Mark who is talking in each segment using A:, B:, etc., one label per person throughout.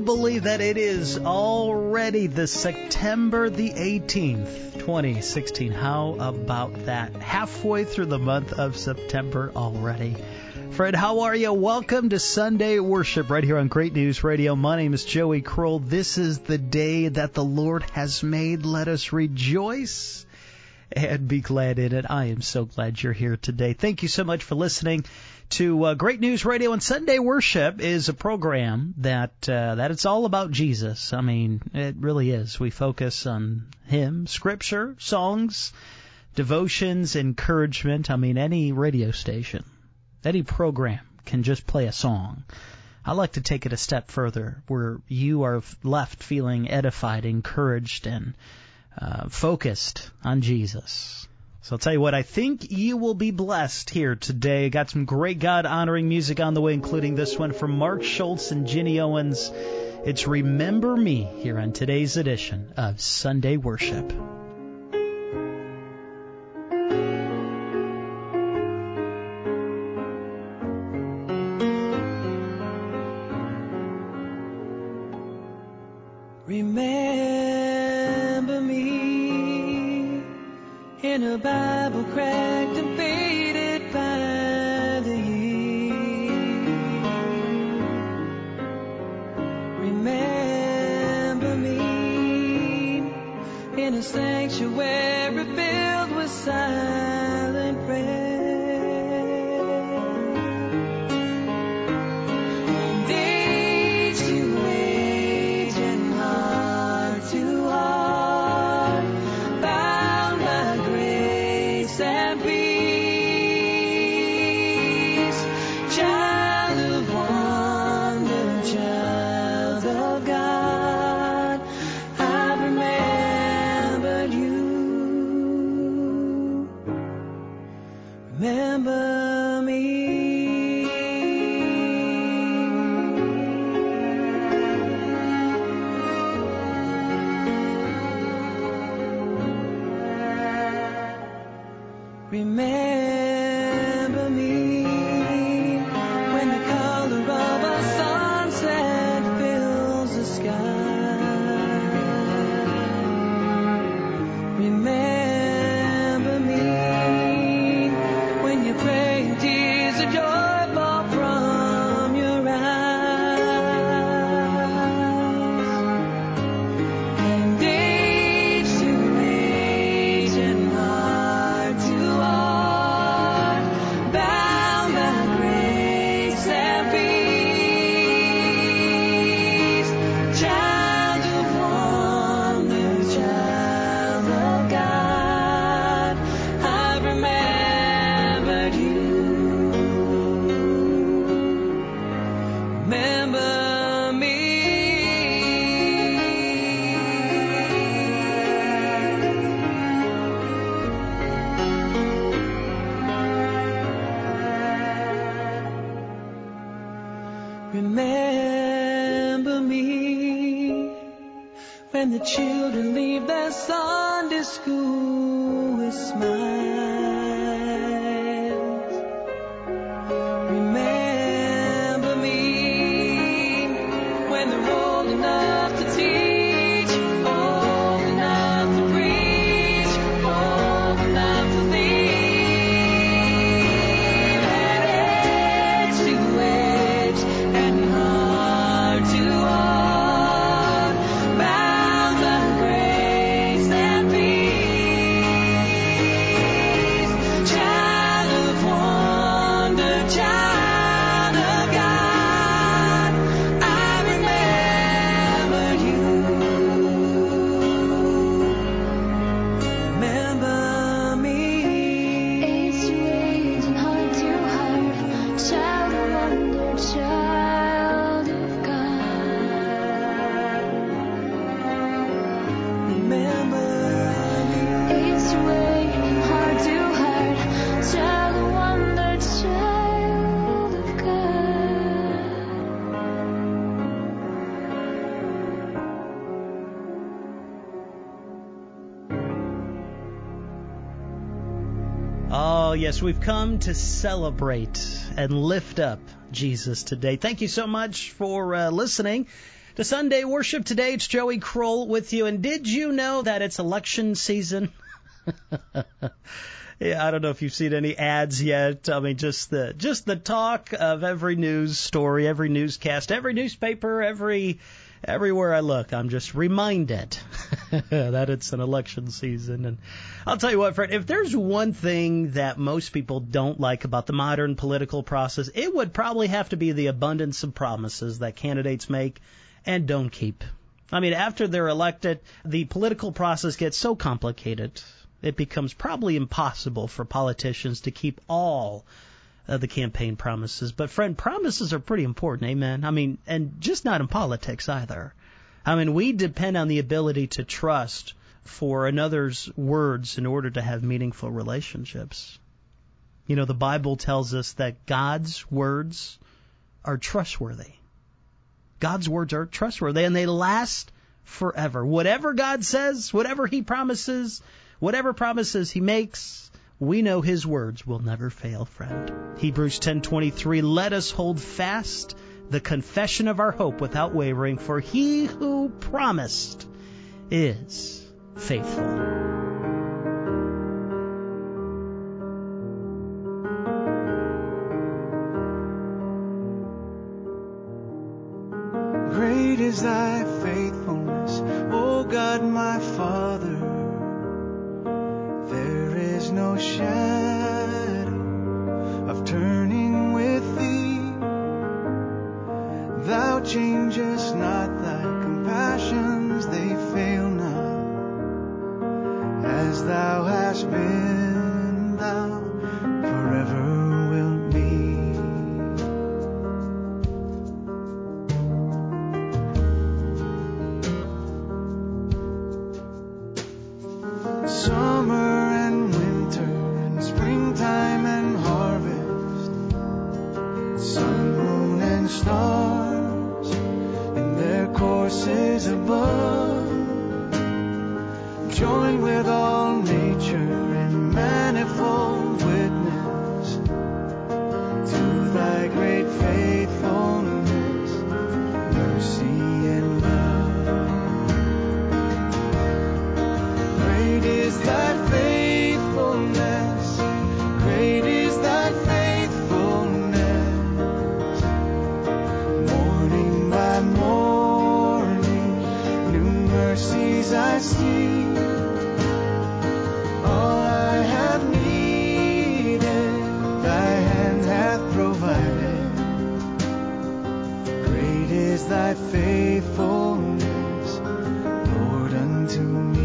A: believe that it is already the September the 18th, 2016? How about that? Halfway through the month of September already. Fred, how are you? Welcome to Sunday Worship right here on Great News Radio. My name is Joey Kroll. This is the day that the Lord has made. Let us rejoice and be glad in it. I am so glad you're here today. Thank you so much for listening to Great News Radio. And Sunday Worship is a program that it's all about Jesus. I mean, it really is. We focus on Him, Scripture, songs, devotions, encouragement. I mean, any radio station, any program can just play a song. I like to take it a step further, where you are left feeling edified, encouraged, and focused on Jesus. So I'll tell you what, I think you will be blessed here today. Got some great God-honoring music on the way, including this one from Mark Schultz and Ginny Owens. It's Remember Me here on today's edition of Sunday Worship.
B: Remember me in a Bible cracked and faded by the years. Remember me in a sanctuary filled with silent prayer. Remember me. Remember me when the color of a sunset fills the sky. Remember me when you pray and tears of joy fall from your eyes. And age to age and heart to heart, bound by grace and peace. Child of wonder, child of God, I've remembered you. Remember me. Remember me when the children leave their Sunday school with smiles. Remember me when they're old enough to teach, old enough to preach, old enough to leave. And age to age and heart to heart, bound by grace and peace. Child of wonder, child of God, I remember you. Remember me.
C: Age to age and heart to heart, child of wonder, child of God.
B: Remember me.
C: Age to age and heart to heart, child of wonder, child of God.
A: Oh, yes, we've come to celebrate and lift up Jesus today. Thank you so much for listening to Sunday Worship today. It's Joey Kroll with you. And did you know that it's election season? Yeah, I don't know if you've seen any ads yet. I mean, just the talk of every news story, every newscast, every newspaper, everywhere I look, I'm just reminded that it's an election season. And I'll tell you what, Fred, if there's one thing that most people don't like about the modern political process, it would probably have to be the abundance of promises that candidates make and don't keep. I mean, after they're elected, the political process gets so complicated, it becomes probably impossible for politicians to keep all the campaign promises. But, friend, promises are pretty important, amen? I mean, and just not in politics either. I mean, we depend on the ability to trust for another's words in order to have meaningful relationships. You know, the Bible tells us that God's words are trustworthy. God's words are trustworthy, and they last forever. Whatever God says, whatever He promises, whatever promises He makes, we know His words will never fail, friend. Hebrews 10:23, let us hold fast the confession of our hope without wavering, for He who promised is faithful.
D: Great is thy faithfulness, O God my Father. There is no shadow of turning with thee. Thou changest not, thy compassions, they fail not. As thou hast been, thou forever wilt be. Summer and winter and springtime and harvest, sun, moon, and stars in their courses above, join with all nature in manifold witness to thy great faithfulness, mercy, and love. Great is thy faithfulness, great is thy faithfulness. Morning by morning, new mercies I see. All I have needed, thy hand hath provided. Great is thy faithfulness, Lord, unto me.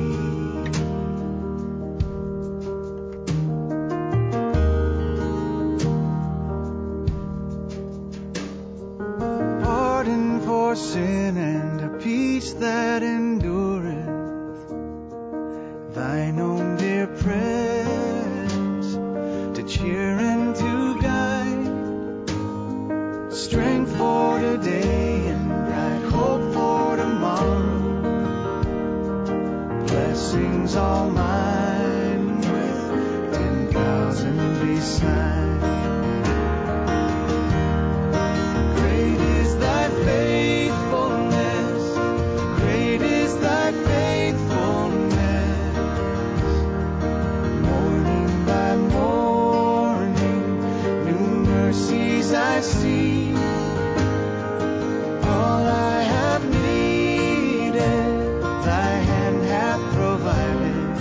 D: Pardon for sin and a peace that endureth, thine own dear presence to cheer and to guide, strength for today and bright hope for tomorrow, blessings all mine with 10,000 beside. Great is thy faithfulness, great is thy faithfulness. Morning by morning, new mercies I see. All I have needed, thy hand hath provided.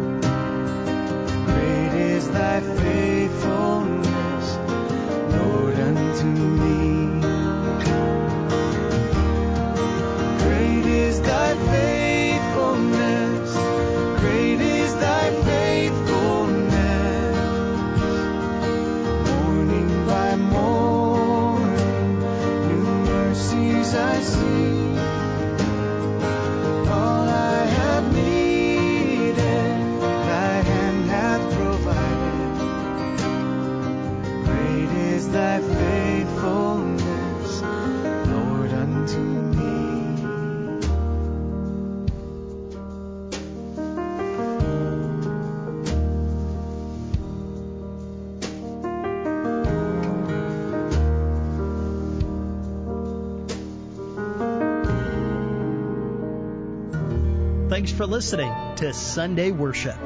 D: Great is thy faithfulness, Lord, unto me. Great is thy faithfulness, great is thy faithfulness. Morning by morning, new mercies I see. All I have needed, thy hand hath provided. Great is thy faithfulness, Lord, unto me.
A: Thanks for listening to Sunday Worship.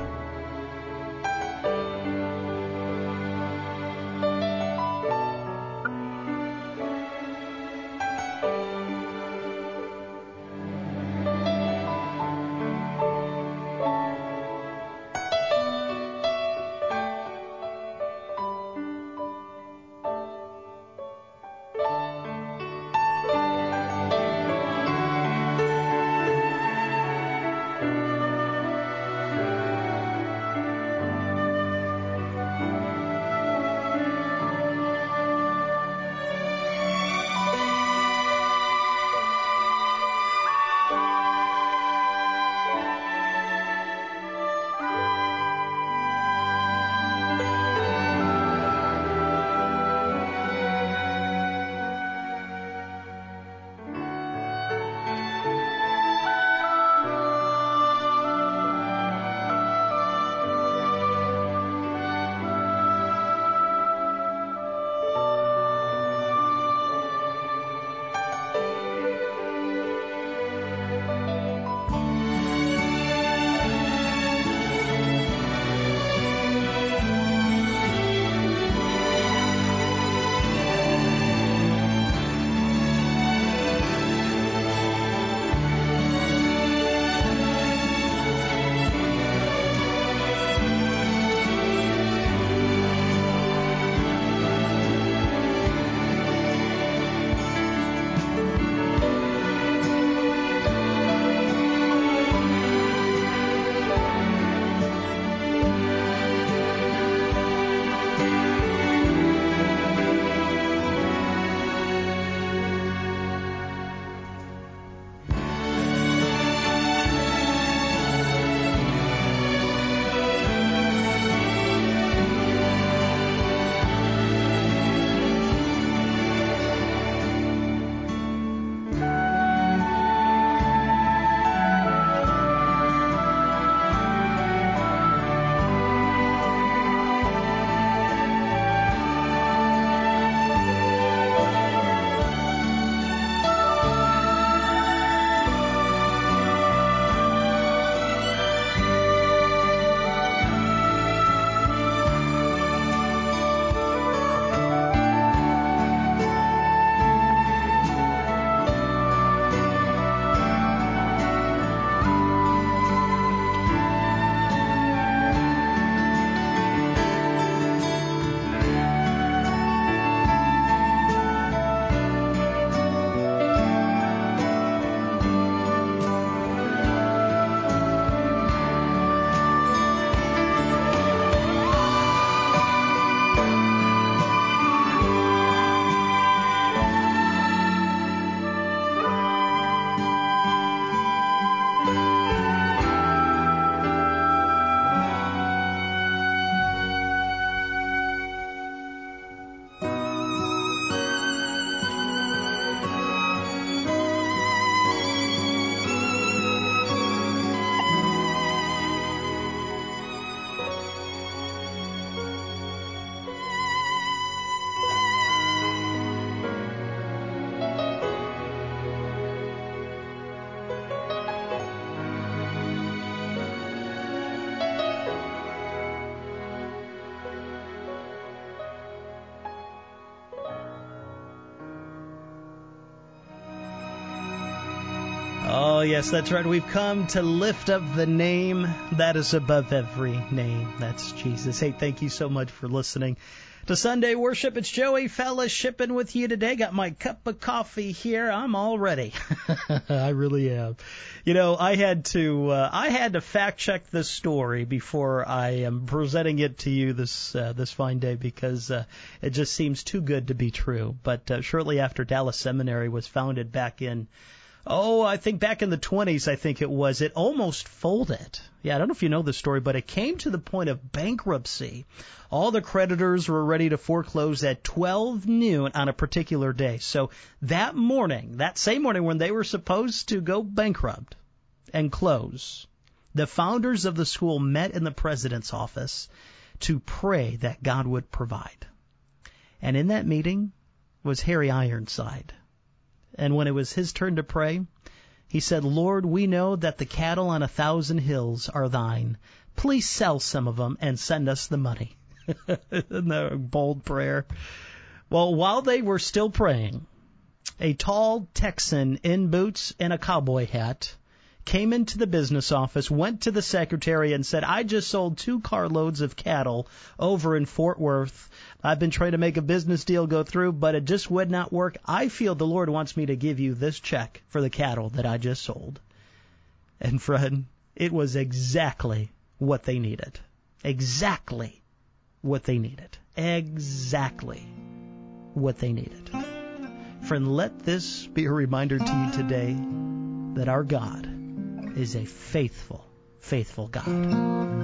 A: Oh, yes, that's right. We've come to lift up the name that is above every name. That's Jesus. Hey, thank you so much for listening to Sunday Worship. It's Joey fellowshipping with you today. Got my cup of coffee here. I'm all ready. I really am. You know, I had to fact check this story before I am presenting it to you this fine day because it just seems too good to be true. But shortly after Dallas Seminary was founded back in I think back in the 20s, I think it was, it almost folded. Yeah, I don't know if you know the story, but it came to the point of bankruptcy. All the creditors were ready to foreclose at 12 noon on a particular day. So that morning, that same morning when they were supposed to go bankrupt and close, the founders of the school met in the president's office to pray that God would provide. And in that meeting was Harry Ironside. And when it was his turn to pray, He said, Lord, we know that the cattle on 1,000 hills are thine. Please sell some of them and send us the money. Isn't that a bold prayer? Well, while they were still praying, a tall Texan in boots and a cowboy hat came into the business office, went to the secretary and said, I just sold 2 carloads of cattle over in Fort Worth. I've been trying to make a business deal go through, but it just would not work. I feel the Lord wants me to give you this check for the cattle that I just sold. And friend, it was exactly what they needed. Exactly what they needed. Exactly what they needed. Friend, let this be a reminder to you today that our God is a faithful, faithful God.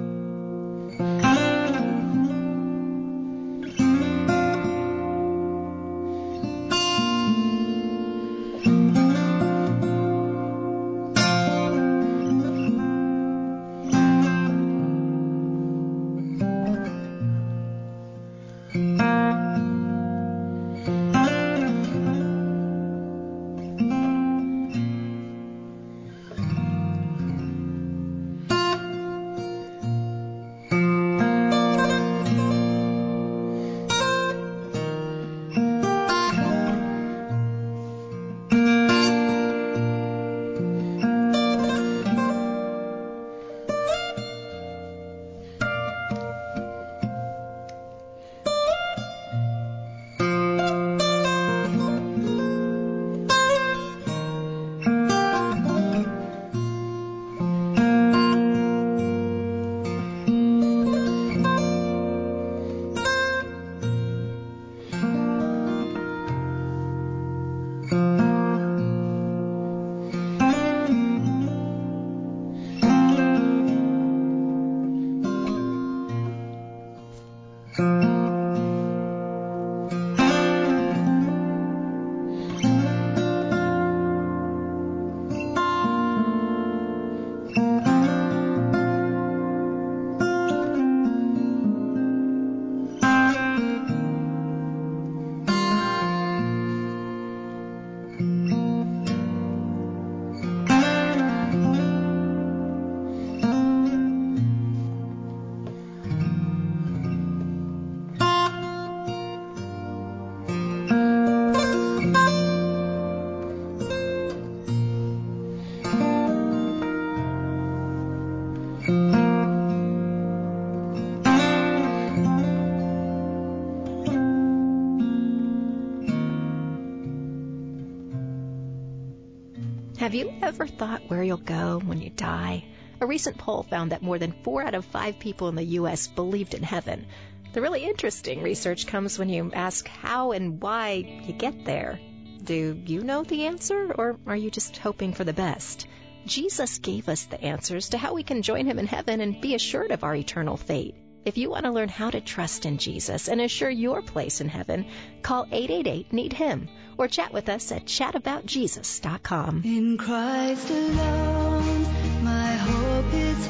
E: Have you ever thought where you'll go when you die? A recent poll found that more than 4 out of 5 people in the U.S. believed in heaven. The really interesting research comes when you ask how and why you get there. Do you know the answer, or are you just hoping for the best? Jesus gave us the answers to how we can join him in heaven and be assured of our eternal fate. If you want to learn how to trust in Jesus and assure your place in heaven, call 888-NEED-HIM or chat with us at chataboutjesus.com.
B: In Christ alone, my hope is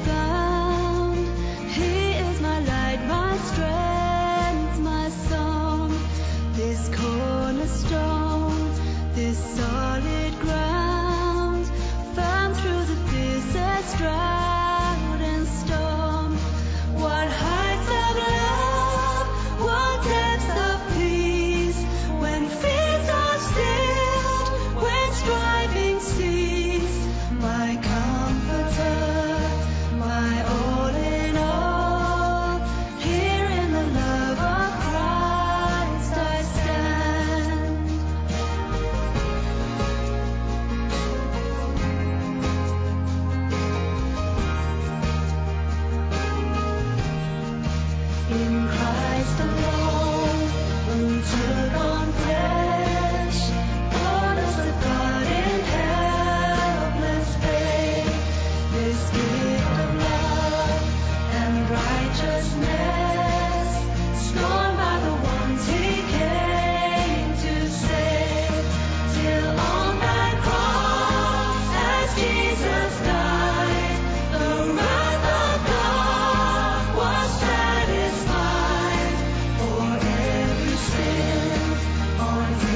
B: found. He is my light, my strength, my song. This cornerstone, this solid ground, firm through the fiercest drought and storm. What heights of love, what depths of peace, when fears are stilled, when striving cease. My comforter, my all in all, here in the love of Christ I stand. In Christ alone, who took on flesh, born as the God in helpless faith, this gift of love and righteousness, scorned by the ones he came to save, till on that cross, as Jesus died, the wrath of God was satisfied. For every sin on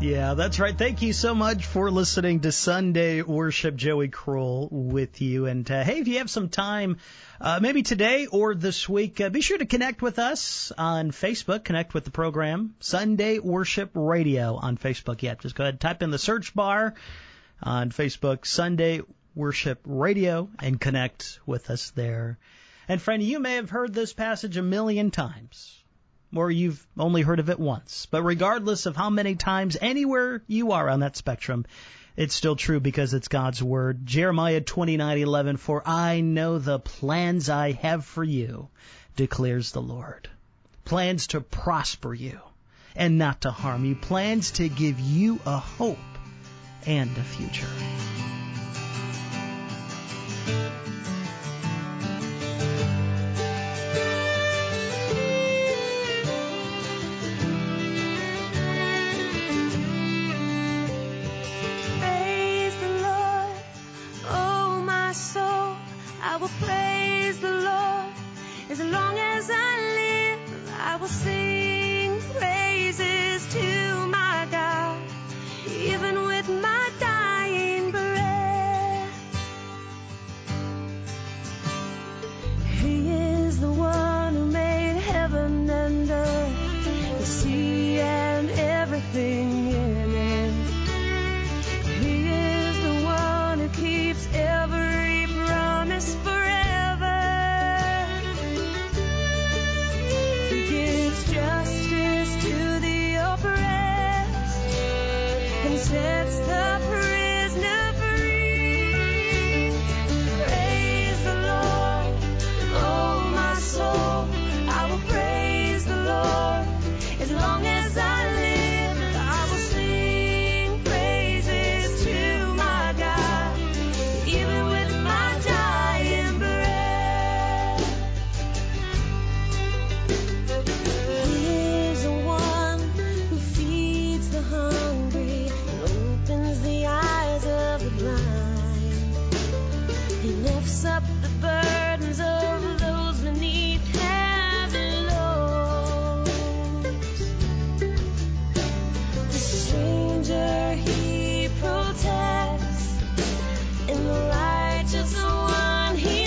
A: Yeah, that's right. Thank you so much for listening to Sunday Worship. Joey Kroll with you. And hey, if you have some time, maybe today or this week, be sure to connect with us on Facebook. Connect with the program, Sunday Worship Radio on Facebook. Yeah, just go ahead and type in the search bar on Facebook, Sunday Worship Radio, and connect with us there. And friend, you may have heard this passage a million times, or you've only heard of it once. But regardless of how many times, anywhere you are on that spectrum, it's still true because it's God's Word. Jeremiah 29:11, "For I know the plans I have for you, declares the Lord. Plans to prosper you and not to harm you. Plans to give you a hope and a future."
C: I will praise the Lord. As long as I live, I will sing praises to my God, even with my dying breath. He is the one who made heaven and earth, the sea and everything in it. He is the one who keeps every promise forever. He gives justice to the oppressed and sets the prisoner free. Praise the Lord, oh my soul. I will praise the Lord. As long as I live, I will sing praises to my God, even with my dying breath. He is the one who feeds the hungry and opens the eyes of the blind. He lifts up the burdens of those beneath heavy loads. The stranger he protects, and the righteous one he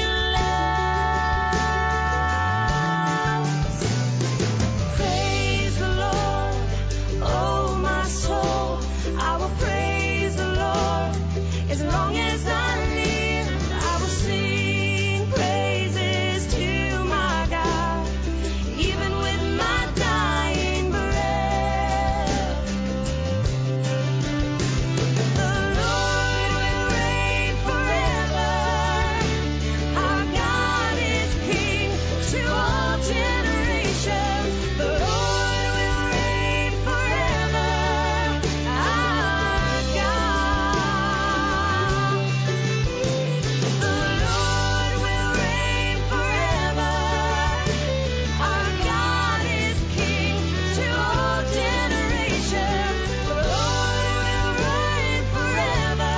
C: loves. Praise the Lord, oh my soul. I will praise the Lord. As long as I live, I will sing praises to my God, even with my dying breath. The Lord will reign forever. Our God is King to all generations. The Lord will reign forever. Our God. The Lord will reign forever. Our God is King to all generations. The Lord will reign forever.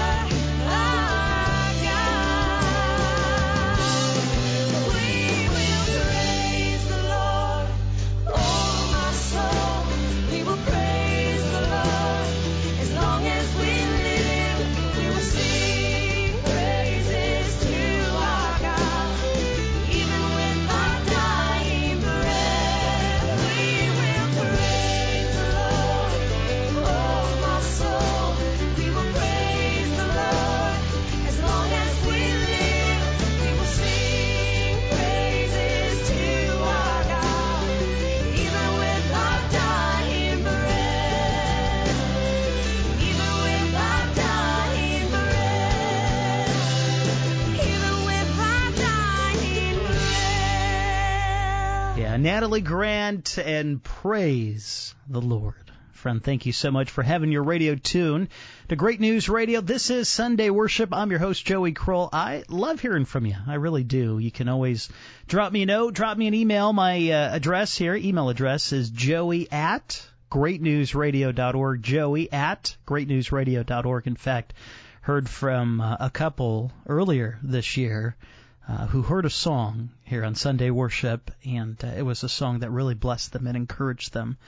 C: Our God. We will praise the Lord, oh my soul. We will praise the Lord. As long as we live, we will sing praises to our God, even with our dying breath. We will praise the Lord, oh my soul. We will praise the Lord. As long as we live, we will sing praises to our God, even with our dying breath. Even with our dying breath. Even with our dying breath.
A: Yeah, Natalie Grant and Praise the Lord. Friend, thank you so much for having your radio tuned to Great News Radio. This is Sunday Worship. I'm your host, Joey Kroll. I love hearing from you. I really do. You can always drop me a note, drop me an email. My address here, email address is joey@greatnewsradio.org, joey@greatnewsradio.org. In fact, heard from a couple earlier this year who heard a song here on Sunday Worship, and it was a song that really blessed them and encouraged them.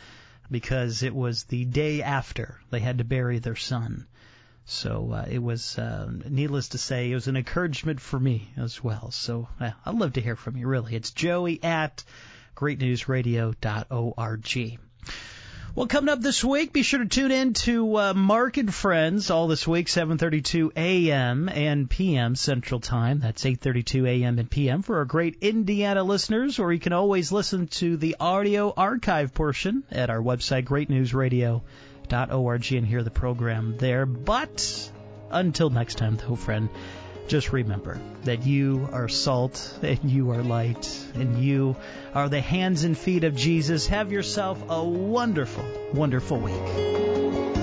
A: because it was the day after they had to bury their son. So it was, needless to say, it was an encouragement for me as well. So I'd love to hear from you, really. It's Joey at greatnewsradio.org. Well, coming up this week, be sure to tune in to Mark and Friends all this week, 7:32 a.m. and p.m. Central Time. That's 8:32 a.m. and p.m. for our great Indiana listeners, or you can always listen to the audio archive portion at our website, greatnewsradio.org, and hear the program there. But until next time, though, friend, just remember that you are salt and you are light and you are the hands and feet of Jesus. Have yourself a wonderful, wonderful week.